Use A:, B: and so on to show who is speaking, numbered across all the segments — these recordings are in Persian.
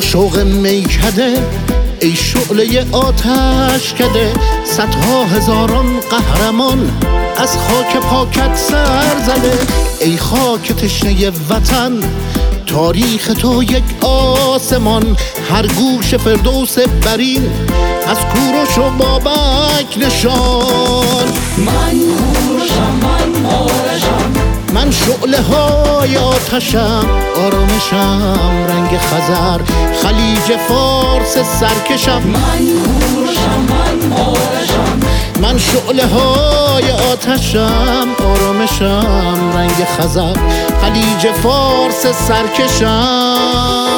A: شوق میکده ای شعله آتش کده، صدها هزاران قهرمان از خاک پاکت سر زده. ای خاک تشنه وطن، تاریخ تو یک آسمان، هر گوش فردوس برین از کوروش و بابک نشان.
B: من کوروشم، من آرشم،
A: من شعله های آتشم، آرامشم رنگ خزر، خلیج فارس سرکشم.
B: من کوروشم، من آرشم،
A: من شعله های آتشم، آرامشم رنگ خزر، خلیج فارس سرکشم.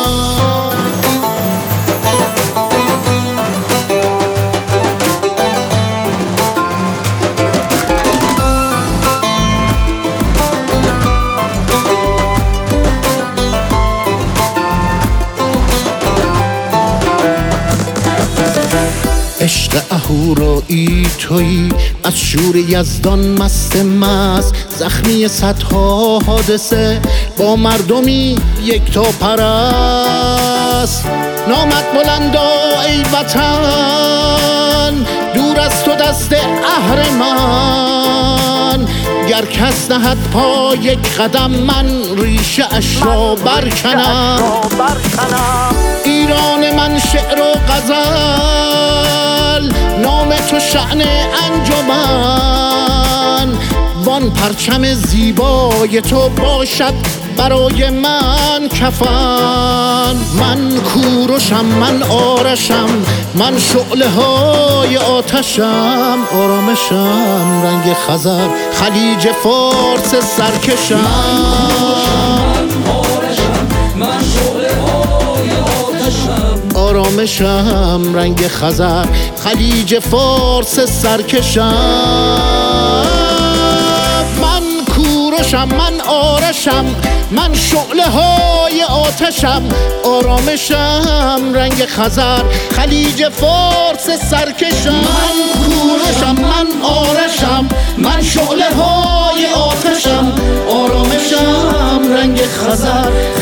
A: عشق اهورایی تویی، از شور یزدان مست مست، زخمی صدها حادثه با مردمی یک تا پرست. نامت بلندا ای وطن، دور از تو دست اهرمن، گر کس نهد پا یک قدم من ریشه اش را برکنم. ایران من شعر و غزل، نام تو شأن انجمن، وان پرچم زیبای تو باشد برای من کفن. من کوروشم، من آرشم، من شعله های آتشم، آرامشم رنگ خزر، خلیج فارس سرکشم.
B: من شعله های آتشم،
A: آرامشم رنگ خزر، خلیج فارس سرکشم. من کوروشم، من آرشم، من شعله های آتشم، آرامشم رنگ خزر، خلیج فارس سرکشم. من کوروشم، من آرشم، من شعله های آتشم، آرامشم رنگ خزر،